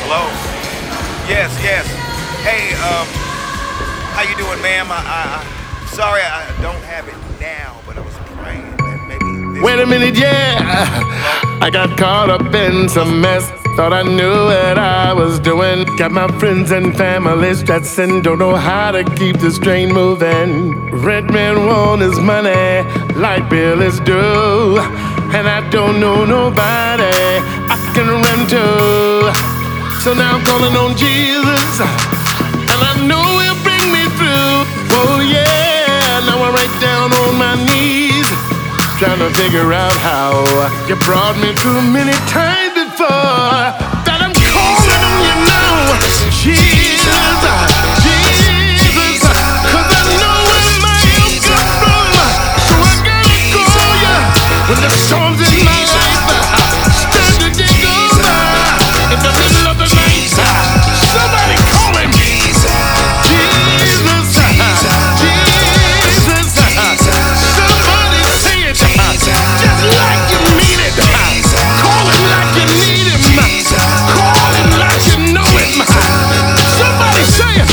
Hello? Yes, yes. Hey, how you doing, ma'am? Sorry, I don't have it now, but I was praying that maybe this. Wait a minute, yeah. I got caught up in some mess. Thought I knew what I was doing. Got my friends and family stressing. Don't know how to keep this train moving. Rent man want his money, light bill is due, and I don't know nobody I can rent to. So now I'm calling on Jesus, and I know he'll bring me through. Oh yeah, now I'm right down on my knees, trying to figure out how you brought me through many times before. That I'm calling on you now, Jesus, Jesus, 'cause I know where my help comes from. So I gotta call you when the storms in my life start to take over. In the middle of the night, somebody call him Jesus, Jesus, Jesus. Somebody say it just like you mean it. Call him like you need him. Call him like you know him. Somebody say it.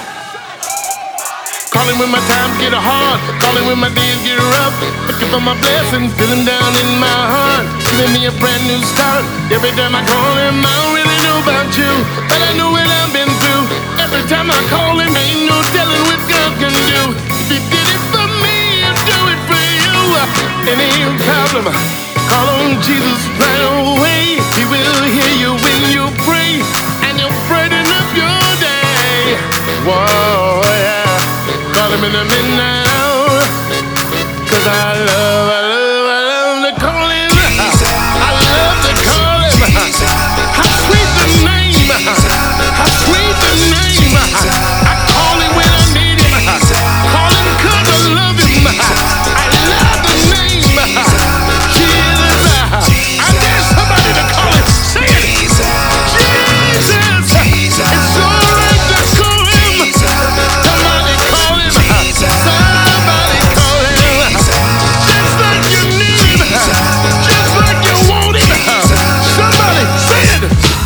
Call him when my times get hard. Call him when my days get rough. Looking for my blessings, feel him down in my heart. Giving me a brand new start. Every time I call him, I don't really know about you, but I know what I've been through. Every time I call him, ain't no telling what God can do. If he did it for me, he'll do it for you. Any problem, call on Jesus right away. He will hear you when you pray, and he'll brighten up your day. Whoa, yeah. Call him in the midnight hour, 'cause I love to call him. I love to call him. How sweet the name. How sweet the name. I call him when I need him. Call him 'cause I love him. I love the name Jesus. I dare somebody to call him. Say it. Jesus. It's alright to call him. Somebody call him. Somebody call him. Just like you need him. Just like you want him. Somebody say it.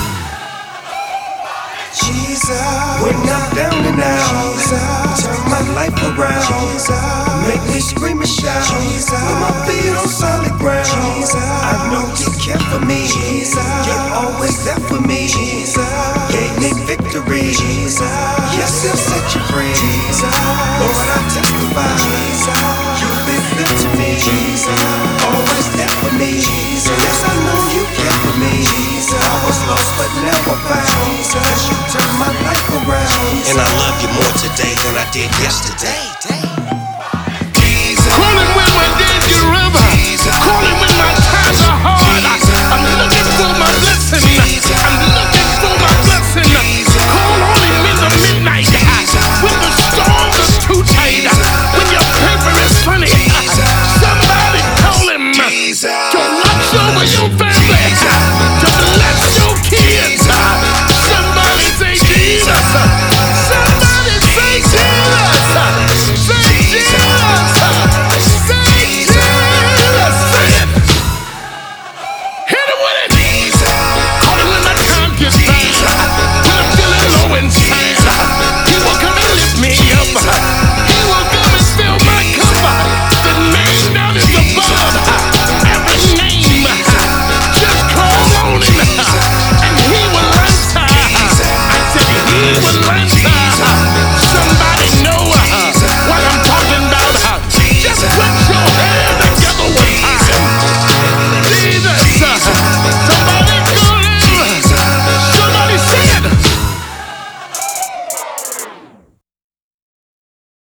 When I'm down and out, turn my life around. Make me scream and shout. With my feet on solid ground. I know you care for me. You're always there for me. Gave me victory. Yes, he'll set you free. Lord, I testify. You've been good to me. Always there for me. Yes, I know you care for me. I was lost but never found. 'Cause you turned my life around. And I love you more today than I did yesterday.